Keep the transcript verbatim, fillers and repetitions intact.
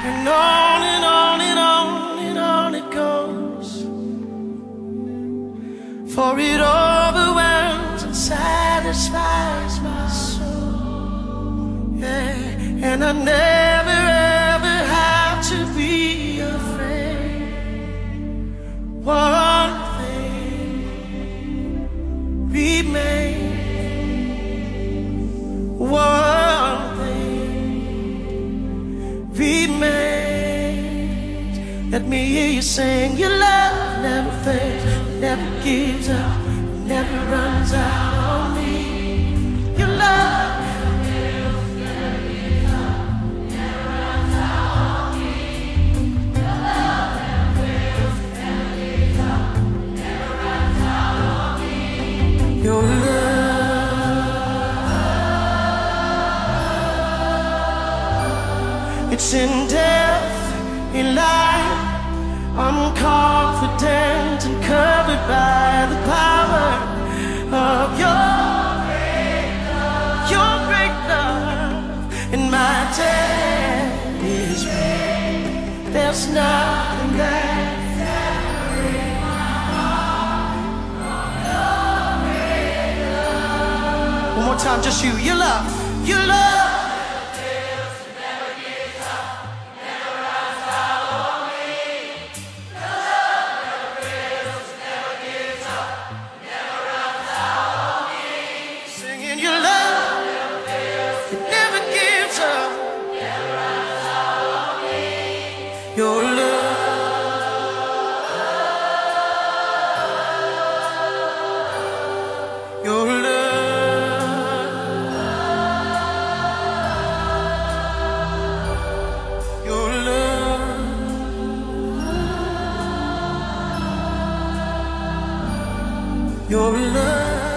And on and on and on and on it goes, for it overwhelms and satisfies my soul. Yeah. And I never ever have to be afraid. One thing remains. One remains. Let me hear you sing. Your love never fades, never gives up, never runs out on me. Your love never fails, never gives up, never runs out on me. Your love never fails, never gives up, never runs out on me. Your love. It's in death, in life, I'm confident and covered by the power of your great love, your great love. And my death is real. There's nothing that separates my heart from your great love. One more time, just you, your love, your love. Your love, your love, your love, your love.